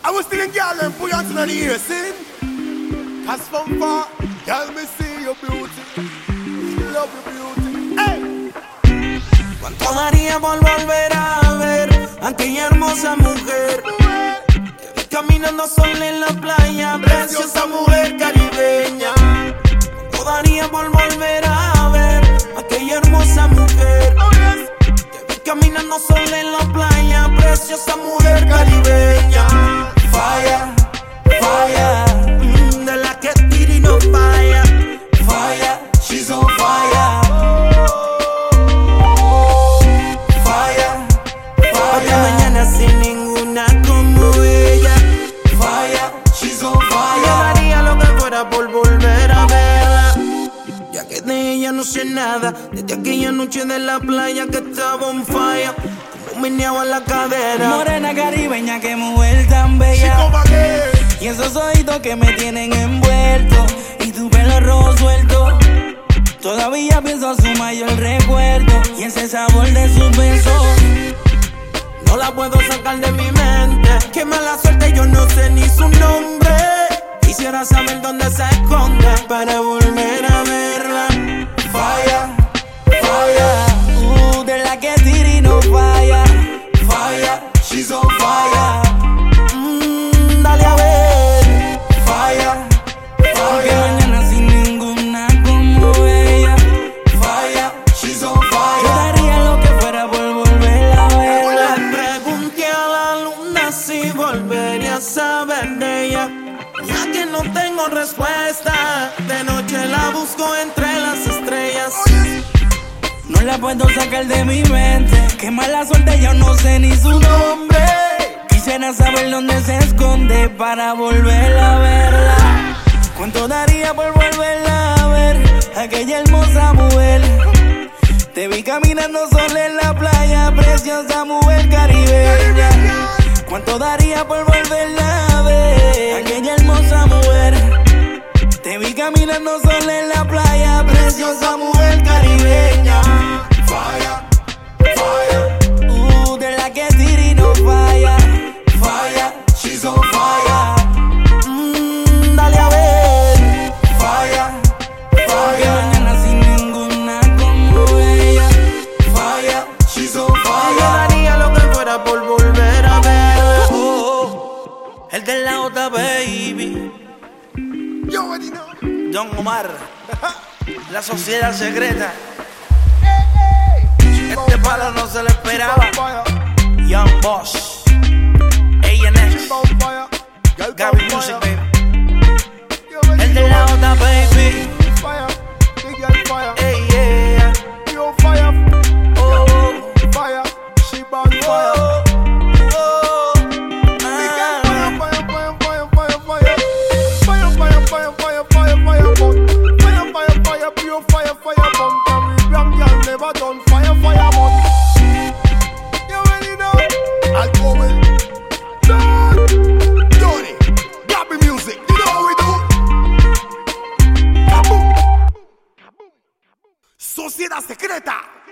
I was still in girl and put on to the ear, see? Cause from far, girl, me see your beauty. Love your beauty. Hey! ¿Cuánto daría por volver a ver a aquella hermosa mujer? Que vi caminando sola en la playa, preciosa mujer caribeña. ¿Cuánto daría por volver a ver a aquella hermosa mujer? Que vi caminando sola en la playa, preciosa mujer caribeña. Falla, falla, de la que tira y no falla. Falla, she's on fire. Falla, falla, mañana sin ninguna como ella. Falla, she's on fire. Yo daría lo que fuera por volver a verla, ya que de ella no sé nada. Desde aquella noche de la playa que estaba on fire, como meneaba la cadera. Morena caribeña, que mujer tan bella. Y esos ojitos que me tienen envuelto, y tu pelo rojo suelto. Todavía pienso a su mayor recuerdo, y ese sabor de sus besos no la puedo sacar de mi mente. Qué mala suerte, yo no sé ni su nombre. Quisiera saber dónde se esconde para volver a verla. Falla, falla, de la que tira y no falla. falla, she's on fire. Dale a ver. Falla, Que falla, mañana sin ninguna como ella. falla, she's on Yo fire. daría lo que fuera por volver a verla. Le pregunté a la luna si volvería a saber de ella, ya que no tengo respuesta. De noche la busco entre las estrellas. No la puedo sacar de mi mente. Qué mala suerte, yo no sé ni su nombre. Quisiera saber dónde se esconde para volver a verla. ¿Cuánto daría por volverla a ver? Aquella hermosa mujer. Te vi caminando sola en la playa, preciosa mujer caribeña. ¿Cuánto daría por volverla a ver? Aquella hermosa mujer. Te vi caminando sola en la playa, preciosa mujer caribeña. Falla, falla, De la que tira y no falla. falla, she's on fire. Dale a ver. Falla, Que falla, mañana sin ninguna como ella. falla, she's on fire. Yo daría lo que fuera por volver a verla. El de la otra baby, You already know. Don Omar, la sociedad secreta. Este palo no se lo esperaba. Young Boss, A&X, Gaby Music, baby. El de la otra baby. Hey, yeah. Oh, Never done fire, fire, burn. You already know. I'll go with Johnny, Gaby Music. You know how we do. Kaboom. Sociedad secreta.